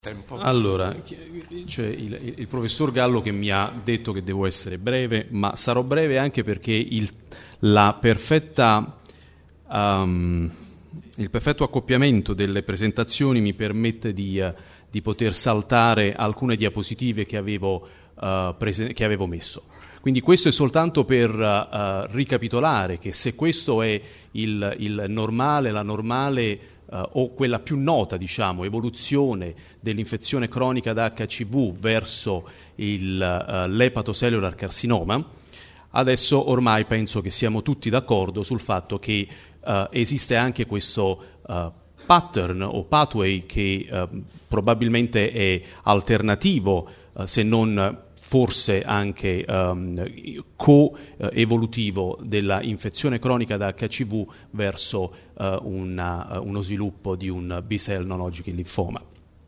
Tempo. Allora, c'è il professor Gallo che mi ha detto che devo essere breve, ma sarò breve anche perché il perfetto accoppiamento delle presentazioni mi permette di poter saltare alcune diapositive che avevo messo. Quindi questo è soltanto per ricapitolare che se questo è il normale, la normale o quella più nota, diciamo, evoluzione dell'infezione cronica da HCV verso l'epatocellular carcinoma, adesso ormai penso che siamo tutti d'accordo sul fatto che esiste anche questo pattern o pathway che probabilmente è alternativo, se non forse anche coevolutivo della infezione cronica da HCV verso uno sviluppo di un B-cell non-Hodgkin linfoma.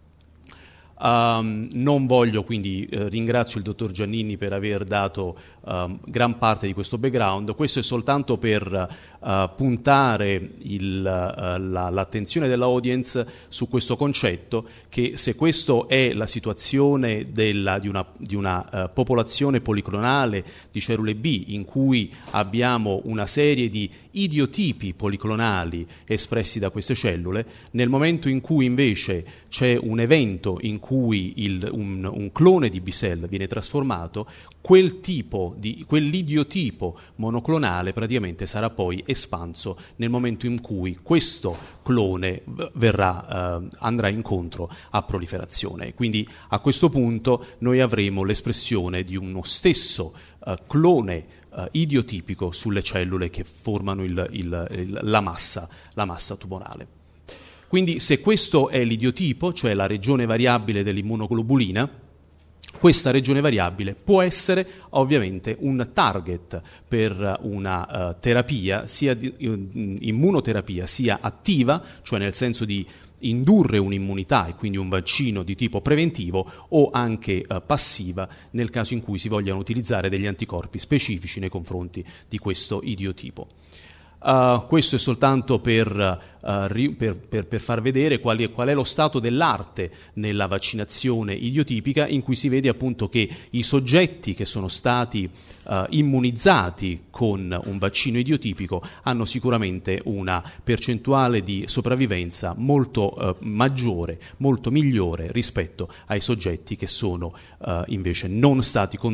Non voglio, quindi ringrazio il dottor Giannini per aver dato gran parte di questo background. Questo è soltanto per puntare l'attenzione dell'audience su questo concetto, che se questa è la situazione di una popolazione policlonale di cellule B in cui abbiamo una serie di idiotipi policlonali espressi da queste cellule, nel momento in cui invece c'è un evento in cui un clone di B-cell viene trasformato, quell'idiotipo monoclonale praticamente sarà poi espanso nel momento in cui questo clone andrà incontro a proliferazione. Quindi a questo punto noi avremo l'espressione di uno stesso clone idiotipico sulle cellule che formano la massa tumorale. Quindi se questo è l'idiotipo, cioè la regione variabile dell'immunoglobulina, questa regione variabile può essere ovviamente un target per una terapia, sia immunoterapia, sia attiva, cioè nel senso di indurre un'immunità e quindi un vaccino di tipo preventivo, o anche passiva nel caso in cui si vogliano utilizzare degli anticorpi specifici nei confronti di questo idiotipo. Questo è soltanto per far vedere qual è lo stato dell'arte nella vaccinazione idiotipica, in cui si vede appunto che i soggetti che sono stati immunizzati con un vaccino idiotipico hanno sicuramente una percentuale di sopravvivenza molto maggiore, molto migliore rispetto ai soggetti che sono invece che non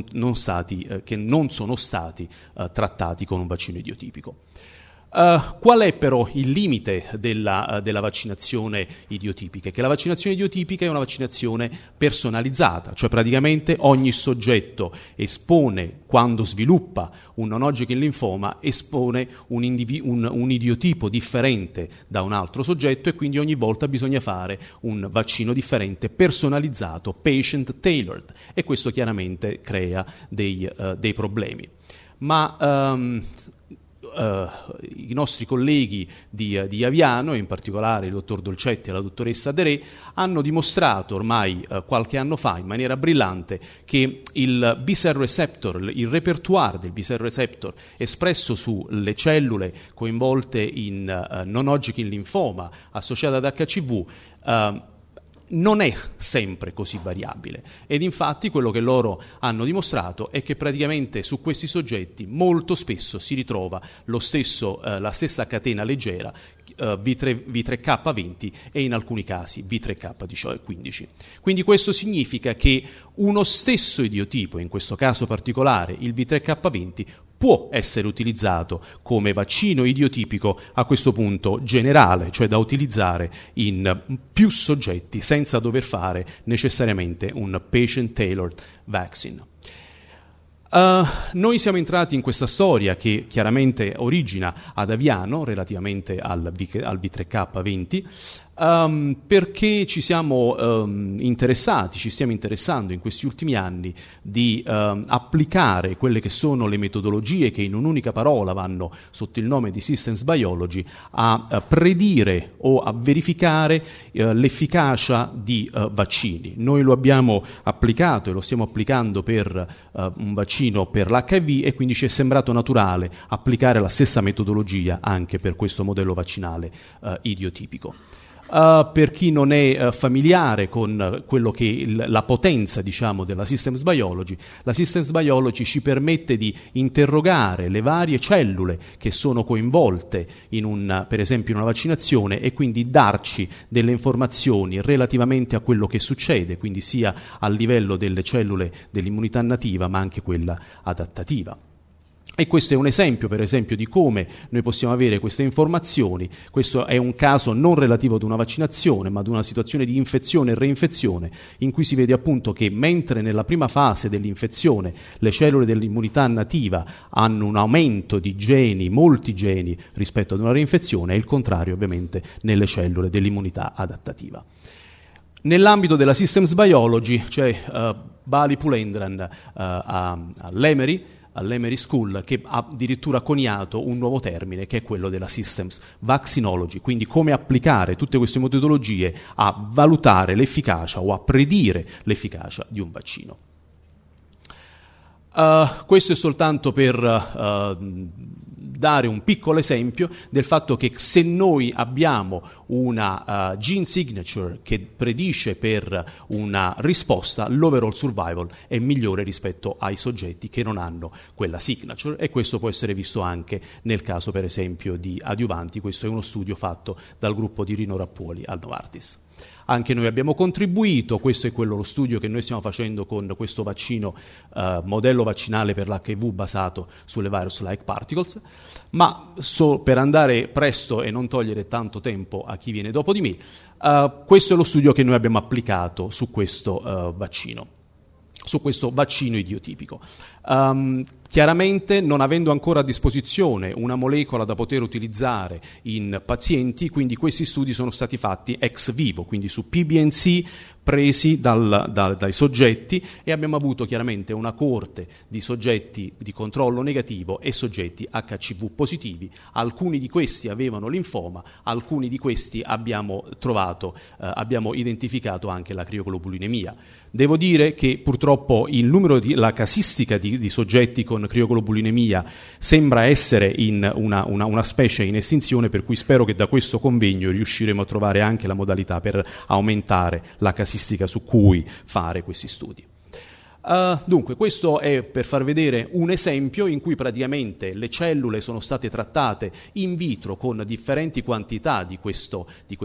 sono stati trattati con un vaccino idiotipico. Qual è però il limite della vaccinazione idiotipica? Che la vaccinazione idiotipica è una vaccinazione personalizzata, cioè praticamente ogni soggetto espone, quando sviluppa un non-Hodgkin linfoma, espone un idiotipo differente da un altro soggetto, e quindi ogni volta bisogna fare un vaccino differente, personalizzato, patient tailored, e questo chiaramente crea dei problemi. Ma i nostri colleghi di Aviano, in particolare il dottor Dolcetti e la dottoressa De Re, hanno dimostrato ormai qualche anno fa in maniera brillante che il B-cell receptor, il repertoire del B-cell receptor espresso sulle cellule coinvolte in non-Hodgkin linfoma associata ad HCV non è sempre così variabile, ed infatti quello che loro hanno dimostrato è che praticamente su questi soggetti molto spesso si ritrova la stessa catena leggera V3K20 e in alcuni casi V3K15. Quindi questo significa che uno stesso idiotipo, in questo caso particolare il V3K20, può essere utilizzato come vaccino idiotipico a questo punto generale, cioè da utilizzare in più soggetti senza dover fare necessariamente un patient-tailored vaccine. Noi siamo entrati in questa storia che chiaramente origina ad Aviano relativamente al V3K20 perché ci stiamo interessando in questi ultimi anni di applicare quelle che sono le metodologie che in un'unica parola vanno sotto il nome di Systems Biology a predire o a verificare l'efficacia di vaccini. Noi lo abbiamo applicato e lo stiamo applicando per un vaccino per l'HIV, e quindi ci è sembrato naturale applicare la stessa metodologia anche per questo modello vaccinale idiotipico. Per chi non è familiare con quello che la potenza, diciamo, della Systems Biology, la Systems Biology ci permette di interrogare le varie cellule che sono coinvolte per esempio in una vaccinazione, e quindi darci delle informazioni relativamente a quello che succede, quindi sia a livello delle cellule dell'immunità nativa ma anche quella adattativa. E questo è un esempio, per esempio, di come noi possiamo avere queste informazioni. Questo è un caso non relativo ad una vaccinazione, ma ad una situazione di infezione e reinfezione, in cui si vede appunto che mentre nella prima fase dell'infezione le cellule dell'immunità nativa hanno un aumento di geni, molti geni, rispetto ad una reinfezione, è il contrario ovviamente nelle cellule dell'immunità adattativa. Nell'ambito della Systems Biology c'è Bali Pulendran all'Emery School, che ha addirittura coniato un nuovo termine, che è quello della Systems Vaccinology, quindi come applicare tutte queste metodologie a valutare l'efficacia o a predire l'efficacia di un vaccino. Questo è soltanto per dare un piccolo esempio del fatto che se noi abbiamo una gene signature che predice per una risposta, l'overall survival è migliore rispetto ai soggetti che non hanno quella signature, e questo può essere visto anche nel caso per esempio di adiuvanti. Questo è uno studio fatto dal gruppo di Rino Rappuoli al Novartis. Anche noi abbiamo contribuito, questo è lo studio che noi stiamo facendo con questo vaccino, modello vaccinale per l'HIV basato sulle virus-like particles, ma per andare presto e non togliere tanto tempo a chi viene dopo di me, questo è lo studio che noi abbiamo applicato su questo vaccino idiotipico. Chiaramente, non avendo ancora a disposizione una molecola da poter utilizzare in pazienti, quindi questi studi sono stati fatti ex vivo, quindi su PBNC presi dai soggetti, e abbiamo avuto chiaramente una coorte di soggetti di controllo negativo e soggetti HCV positivi. Alcuni di questi avevano linfoma, alcuni di questi abbiamo identificato anche la crioglobulinemia. Devo dire che purtroppo la casistica di soggetti con crioglobulinemia sembra essere in una specie in estinzione, per cui spero che da questo convegno riusciremo a trovare anche la modalità per aumentare la casistica su cui fare questi studi. Dunque, questo è per far vedere un esempio in cui praticamente le cellule sono state trattate in vitro con differenti quantità di questa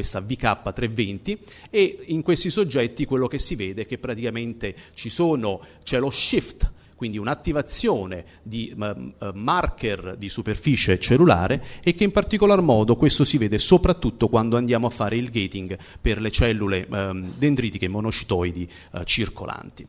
VK320, e in questi soggetti quello che si vede è che praticamente c'è lo shift, quindi un'attivazione di marker di superficie cellulare, e che in particolar modo questo si vede soprattutto quando andiamo a fare il gating per le cellule dendritiche monocitoidi circolanti.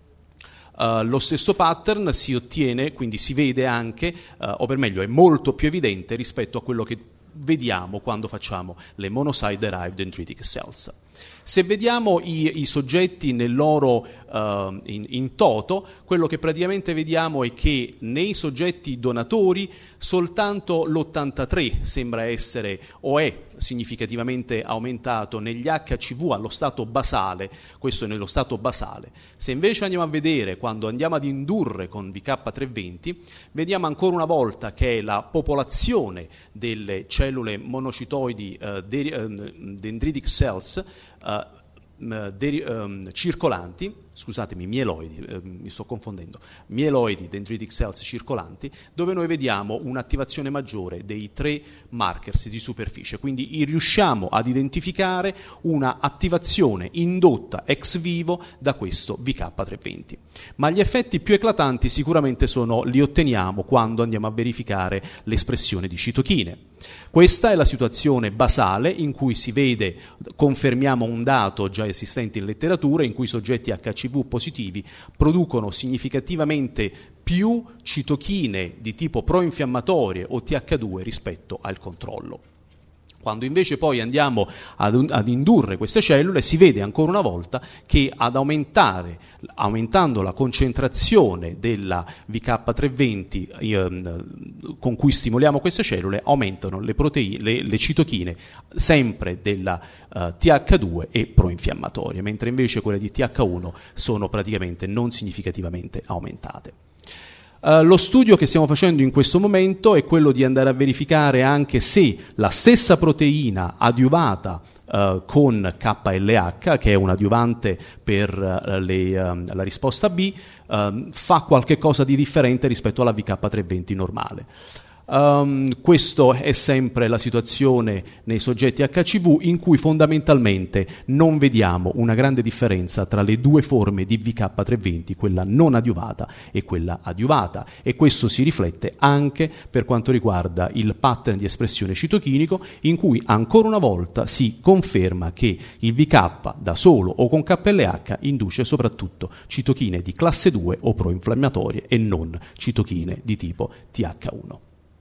Lo stesso pattern si ottiene, quindi si vede anche, o per meglio è molto più evidente rispetto a quello che vediamo quando facciamo le monocyte derived dendritic cells. Se vediamo i soggetti nel loro in toto, quello che praticamente vediamo è che nei soggetti donatori soltanto l'83 sembra essere o è significativamente aumentato negli HCV allo stato basale. Questo è nello stato basale. Se invece andiamo a vedere quando andiamo ad indurre con VK320, vediamo ancora una volta che la popolazione delle cellule monocitoidi dendritic cells circolanti, scusatemi, mieloidi, mi sto confondendo, mieloidi dendritic cells circolanti, dove noi vediamo un'attivazione maggiore dei 3 markers di superficie, quindi riusciamo ad identificare una attivazione indotta ex vivo da questo VK320. Ma gli effetti più eclatanti sicuramente li otteniamo quando andiamo a verificare l'espressione di citochine. Questa è la situazione basale in cui si vede, confermiamo un dato già esistente in letteratura, in cui i soggetti HCV positivi producono significativamente più citochine di tipo proinfiammatorie o TH2 rispetto al controllo. Quando invece poi andiamo ad indurre queste cellule, si vede ancora una volta che aumentando la concentrazione della VK320 con cui stimoliamo queste cellule, aumentano le citochine sempre della TH2 e proinfiammatorie, mentre invece quelle di TH1 sono praticamente non significativamente aumentate. Lo studio che stiamo facendo in questo momento è quello di andare a verificare anche se la stessa proteina adiuvata con KLH, che è un adiuvante per la risposta B, fa qualche cosa di differente rispetto alla VK320 normale. Questo è sempre la situazione nei soggetti HCV, in cui fondamentalmente non vediamo una grande differenza tra le due forme di VK320, quella non adiuvata e quella adiuvata, e questo si riflette anche per quanto riguarda il pattern di espressione citochinico, in cui ancora una volta si conferma che il VK da solo o con KLH induce soprattutto citochine di classe 2 o proinfiammatorie e non citochine di tipo TH1.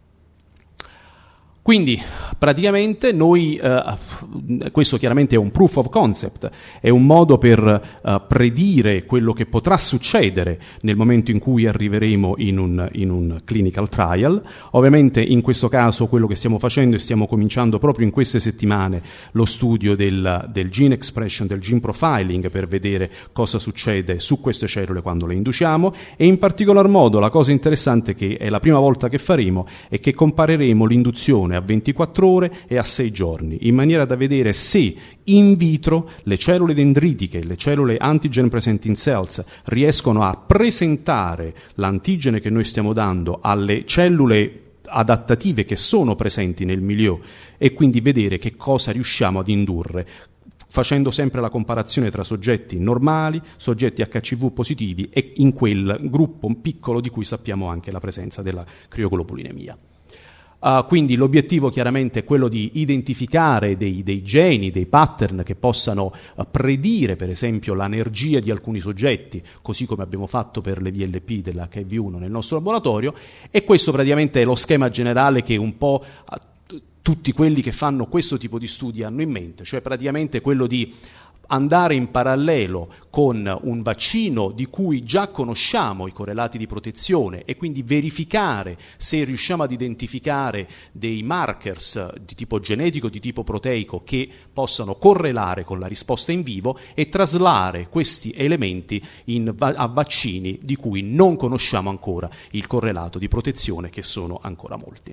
Quindi praticamente noi, questo chiaramente è un proof of concept, è un modo per predire quello che potrà succedere nel momento in cui arriveremo in un clinical trial. Ovviamente in questo caso quello che stiamo facendo e stiamo cominciando proprio in queste settimane lo studio del gene expression, del gene profiling, per vedere cosa succede su queste cellule quando le induciamo, e in particolar modo la cosa interessante, che è la prima volta che faremo, è che compareremo l'induzione a 24 ore e a 6 giorni, in maniera da vedere se in vitro le cellule dendritiche, le cellule antigen presenting cells, riescono a presentare l'antigene che noi stiamo dando alle cellule adattative che sono presenti nel milieu, e quindi vedere che cosa riusciamo ad indurre, facendo sempre la comparazione tra soggetti normali, soggetti HCV positivi e in quel gruppo piccolo di cui sappiamo anche la presenza della crioglobulinemia. Quindi l'obiettivo chiaramente è quello di identificare dei geni, dei pattern che possano predire per esempio l'energia di alcuni soggetti, così come abbiamo fatto per le VLP dell'HIV1 nel nostro laboratorio, e questo praticamente è lo schema generale che un po' tutti quelli che fanno questo tipo di studi hanno in mente, cioè praticamente quello di andare in parallelo con un vaccino di cui già conosciamo i correlati di protezione, e quindi verificare se riusciamo ad identificare dei markers di tipo genetico, di tipo proteico, che possano correlare con la risposta in vivo, e traslare questi elementi a vaccini di cui non conosciamo ancora il correlato di protezione, che sono ancora molti,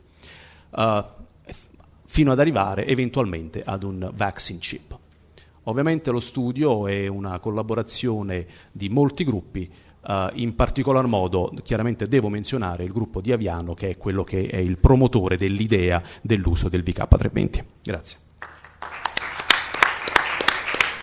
fino ad arrivare eventualmente ad un vaccine chip. Ovviamente lo studio è una collaborazione di molti gruppi, in particolar modo chiaramente devo menzionare il gruppo di Aviano, che è quello che è il promotore dell'idea dell'uso del VK320. Grazie.